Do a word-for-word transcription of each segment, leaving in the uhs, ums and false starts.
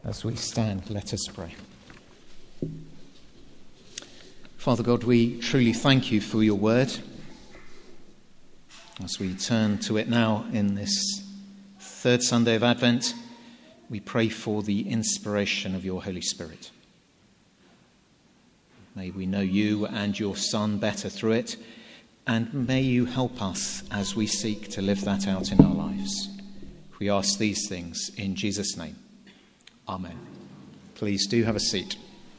As we stand, let us pray. Father God, we truly thank you for your word. As we turn to it now in this third Sunday of Advent, we pray for the inspiration of your Holy Spirit. May we know you and your Son better through it, and may you help us as we seek to live that out in our lives. We ask these things in Jesus' name. Amen. Please do have a seat.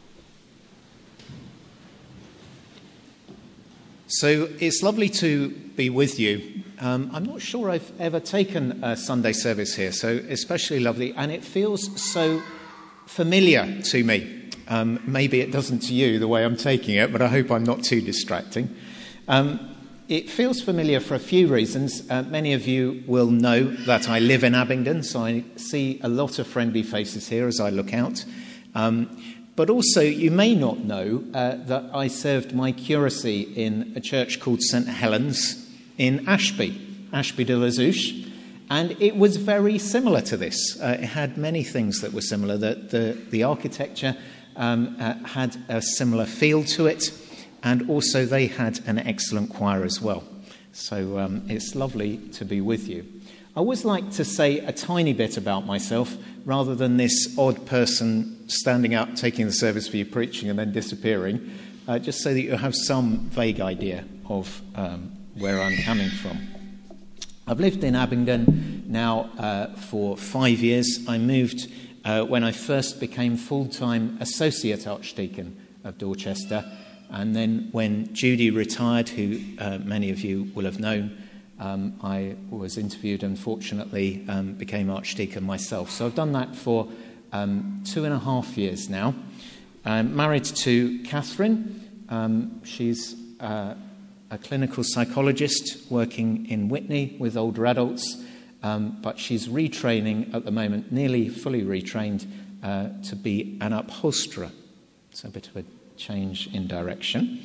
So it's lovely to be with you. Um, I'm not sure I've ever taken a Sunday service here, so especially lovely. And it feels so familiar to me. Um, maybe it doesn't to you the way I'm taking it, but I hope I'm not too distracting. Um, It feels familiar for a few reasons. Uh, many of you will know that I live in Abingdon, so I see a lot of friendly faces here as I look out. Um, but also, you may not know uh, that I served my curacy in a church called Saint Helens in Ashby, Ashby de la Zouch, and it was very similar to this. Uh, it had many things that were similar. The, the, the architecture um, uh, had a similar feel to it. And also they had an excellent choir as well. So um, it's lovely to be with you. I always like to say a tiny bit about myself rather than this odd person standing up, taking the service for you, preaching and then disappearing, uh, just so that you have some vague idea of um, where I'm coming from. I've lived in Abingdon now uh, for five years. I moved uh, when I first became full-time Associate Archdeacon of Dorchester. And then when Judy retired, who uh, many of you will have known, um, I was interviewed and fortunately um, became Archdeacon myself. So I've done that for um, two and a half years now. I'm married to Catherine. Um, she's uh, a clinical psychologist working in Witney with older adults, um, but she's retraining at the moment, nearly fully retrained, uh, to be an upholsterer. It's a bit of a change in direction.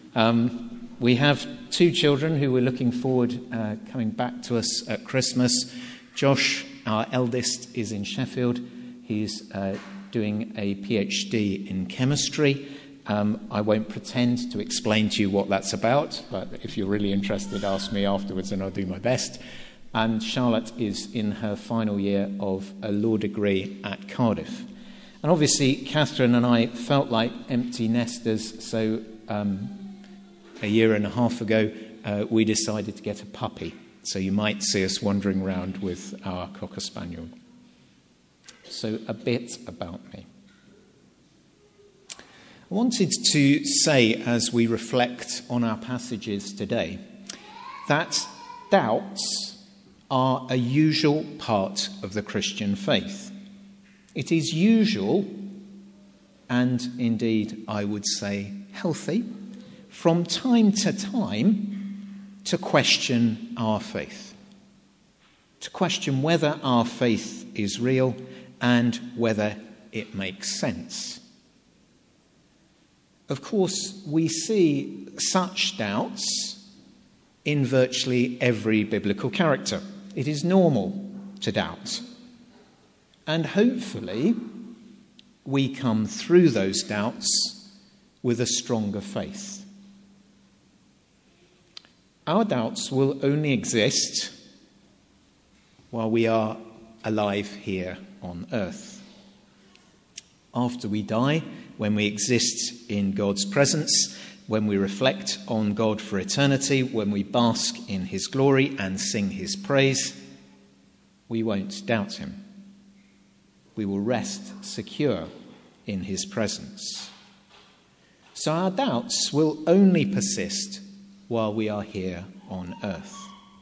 Um, we have two children who we're looking forward uh, coming back to us at Christmas. Josh, our eldest, is in Sheffield. He's uh, doing a PhD in chemistry. Um, I won't pretend to explain to you what that's about, but if you're really interested, ask me afterwards and I'll do my best. And Charlotte is in her final year of a law degree at Cardiff. And obviously, Catherine and I felt like empty nesters, so um, a year and a half ago, uh, we decided to get a puppy. So you might see us wandering around with our Cocker Spaniel. So a bit about me. I wanted to say, as we reflect on our passages today, that doubts are a usual part of the Christian faith. It is usual, and indeed I would say healthy, from time to time to question our faith. To question whether our faith is real and whether it makes sense. Of course, we see such doubts in virtually every biblical character. It is normal to doubt. And hopefully, we come through those doubts with a stronger faith. Our doubts will only exist while we are alive here on earth. After we die, when we exist in God's presence, when we reflect on God for eternity, when we bask in his glory and sing his praise, we won't doubt him. We will rest secure in his presence. So our doubts will only persist while we are here on earth.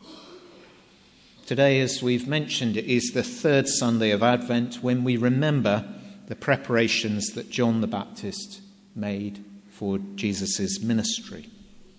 Today, as we've mentioned, it is the third Sunday of Advent when we remember the preparations that John the Baptist made for Jesus' ministry.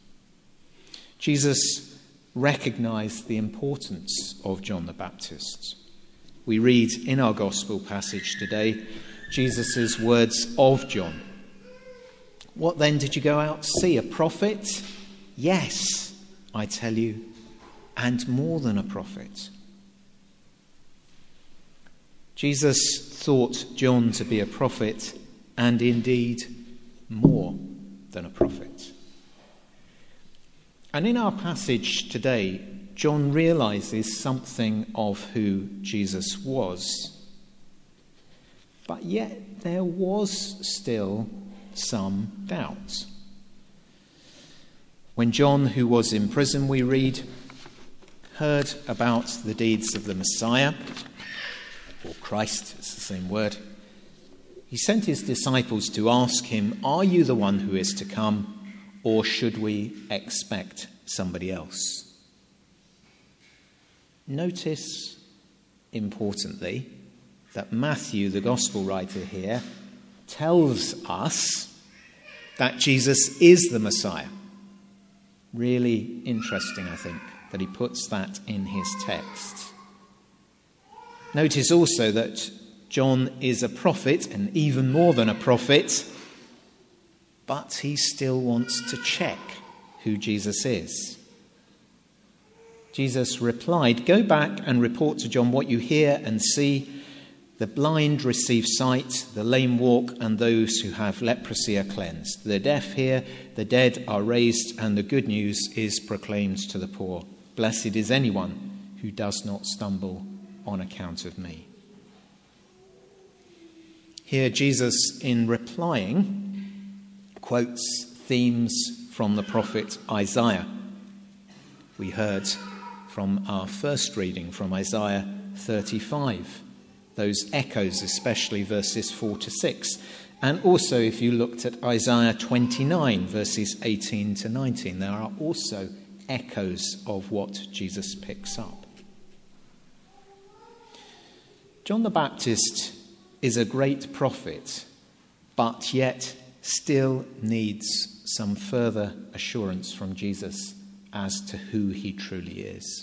Jesus recognized the importance of John the Baptist. We read in our gospel passage today Jesus' words of John. What then did you go out to see? A prophet? Yes, I tell you, and more than a prophet. Jesus thought John to be a prophet, and indeed more than a prophet. And in our passage today, John realizes something of who Jesus was. But yet there was still some doubt. When John, who was in prison, we read, heard about the deeds of the Messiah, or Christ, it's the same word, he sent his disciples to ask him, "Are you the one who is to come, or should we expect somebody else?" Notice, importantly, that Matthew, the gospel writer here, tells us that Jesus is the Messiah. Really interesting, I think, that he puts that in his text. Notice also that John is a prophet, and even more than a prophet, but he still wants to check who Jesus is. Jesus replied, "Go back and report to John what you hear and see. The blind receive sight, the lame walk, and those who have leprosy are cleansed. The deaf hear, the dead are raised, and the good news is proclaimed to the poor. Blessed is anyone who does not stumble on account of me." Here Jesus, in replying, quotes themes from the prophet Isaiah. We heard from our first reading from Isaiah thirty-five, those echoes, especially verses four to six. And also, if you looked at Isaiah twenty-nine, verses eighteen to nineteen, there are also echoes of what Jesus picks up. John the Baptist is a great prophet, but yet still needs some further assurance from Jesus as to who he truly is.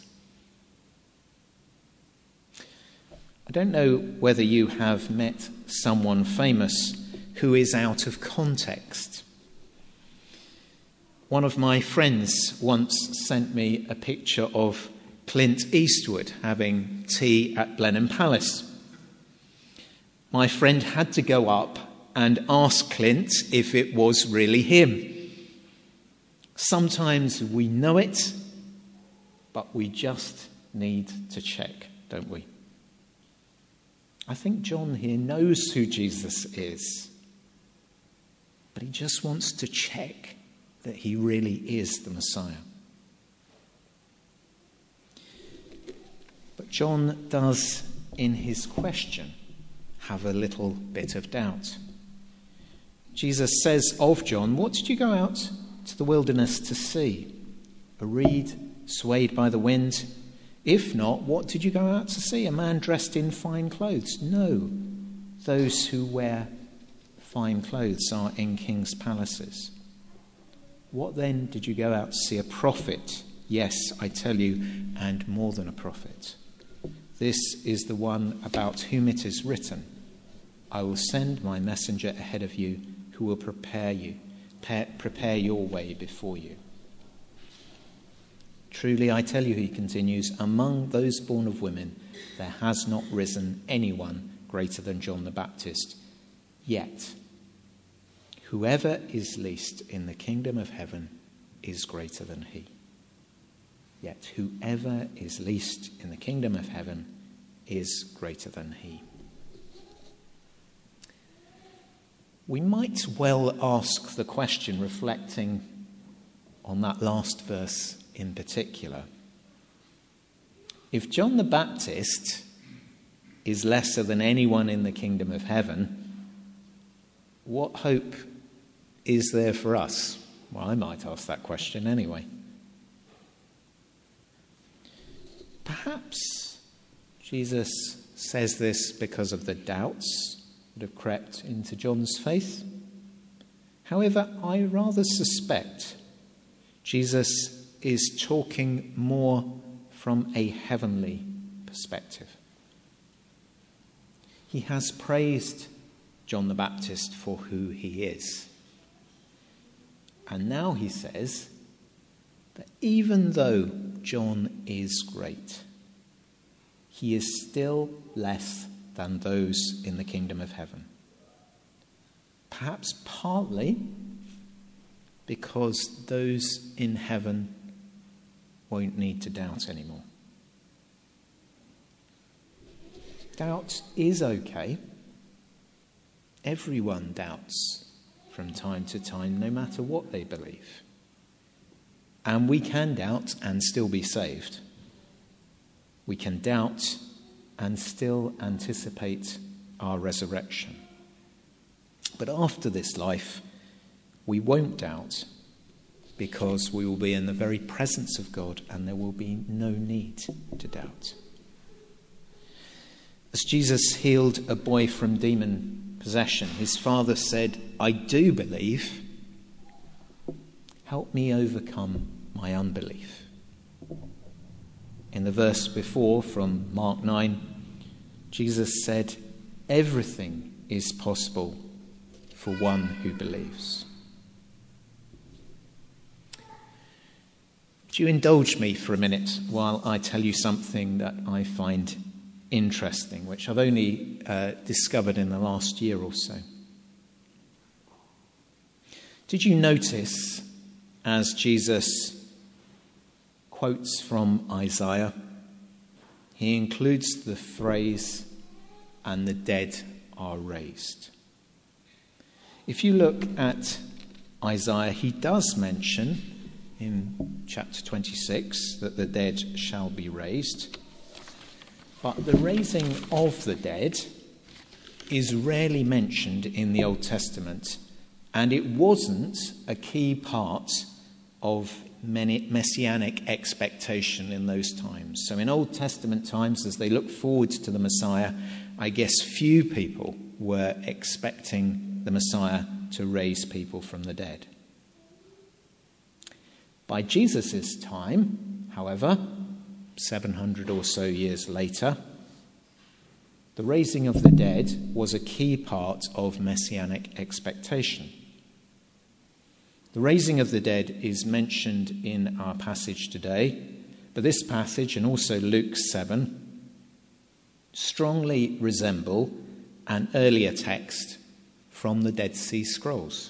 I don't know whether you have met someone famous who is out of context. One of my friends once sent me a picture of Clint Eastwood having tea at Blenheim Palace. My friend had to go up and ask Clint if it was really him. Sometimes we know it, but we just need to check, don't we? I think John here knows who Jesus is, but he just wants to check that he really is the Messiah. But John does, in his question, have a little bit of doubt. Jesus says of John, "What did you go out to the wilderness to see? A reed swayed by the wind? If not, what did you go out to see? A man dressed in fine clothes? No, those who wear fine clothes are in king's palaces. What then did you go out to see? A prophet? Yes, I tell you, and more than a prophet. This is the one about whom it is written, I will send my messenger ahead of you who will prepare you, prepare your way before you. Truly, I tell you," he continues, "among those born of women, there has not risen anyone greater than John the Baptist. Yet, whoever is least in the kingdom of heaven is greater than he." Yet, whoever is least in the kingdom of heaven is greater than he. We might well ask the question, reflecting on that last verse in particular. If John the Baptist is lesser than anyone in the kingdom of heaven, what hope is there for us? Well, I might ask that question anyway. Perhaps Jesus says this because of the doubts that have crept into John's faith. However, I rather suspect Jesus is talking more from a heavenly perspective. He has praised John the Baptist for who he is. And now he says that even though John is great, he is still less than those in the kingdom of heaven. Perhaps partly because those in heaven won't need to doubt anymore. Doubt is okay. Everyone doubts from time to time, no matter what they believe. And we can doubt and still be saved. We can doubt and still anticipate our resurrection. But after this life, we won't doubt, because we will be in the very presence of God and there will be no need to doubt. As Jesus healed a boy from demon possession, his father said, "I do believe. Help me overcome my unbelief." In the verse before, from Mark nine, Jesus said, "Everything is possible for one who believes." Would you indulge me for a minute while I tell you something that I find interesting, which I've only uh, discovered in the last year or so? Did you notice, as Jesus quotes from Isaiah, he includes the phrase, "and the dead are raised"? If you look at Isaiah, he does mention in chapter twenty-six that the dead shall be raised. But the raising of the dead is rarely mentioned in the Old Testament, and it wasn't a key part of messianic expectation in those times. So in Old Testament times, as they looked forward to the Messiah, I guess few people were expecting the Messiah to raise people from the dead. By Jesus' time, however, seven hundred or so years later, the raising of the dead was a key part of messianic expectation. The raising of the dead is mentioned in our passage today, but this passage and also Luke seven strongly resemble an earlier text from the Dead Sea Scrolls.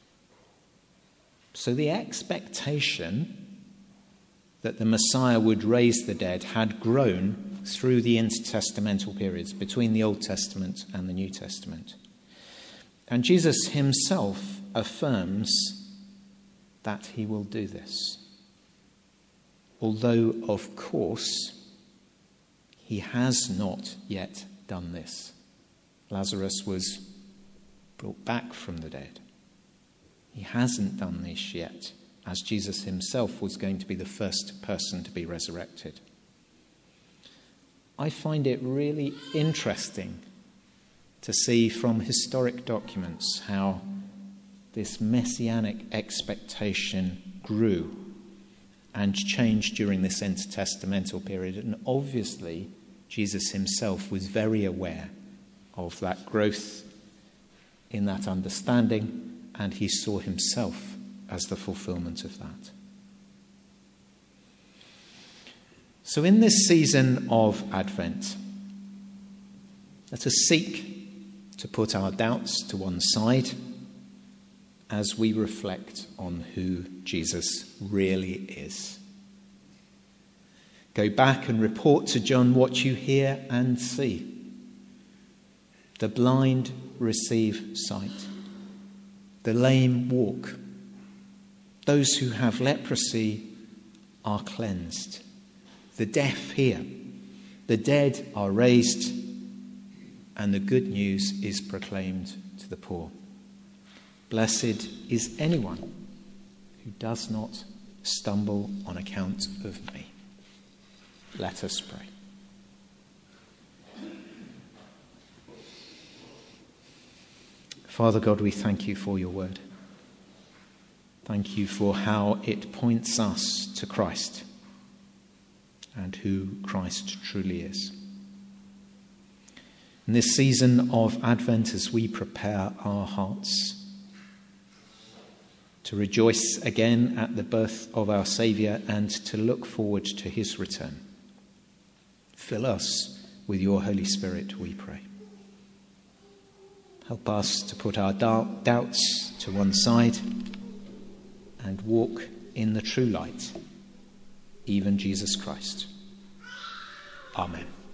So the expectation that the Messiah would raise the dead had grown through the intertestamental periods between the Old Testament and the New Testament. And Jesus himself affirms that he will do this. Although, of course, he has not yet done this. Lazarus was brought back from the dead. He hasn't done this yet, as Jesus himself was going to be the first person to be resurrected. I find it really interesting to see from historic documents how this messianic expectation grew and changed during this intertestamental period. And obviously, Jesus himself was very aware of that growth in that understanding, and he saw himself as the fulfillment of that. So in this season of Advent, let us seek to put our doubts to one side as we reflect on who Jesus really is. Go back and report to John what you hear and see. The blind receive sight. The lame walk. Those who have leprosy are cleansed. The deaf hear. The dead are raised. And the good news is proclaimed to the poor. Blessed is anyone who does not stumble on account of me. Let us pray. Father God, we thank you for your word. Thank you for how it points us to Christ and who Christ truly is. In this season of Advent, as we prepare our hearts to rejoice again at the birth of our Saviour and to look forward to his return, fill us with your Holy Spirit, we pray. Help us to put our doubts to one side and walk in the true light, even Jesus Christ. Amen.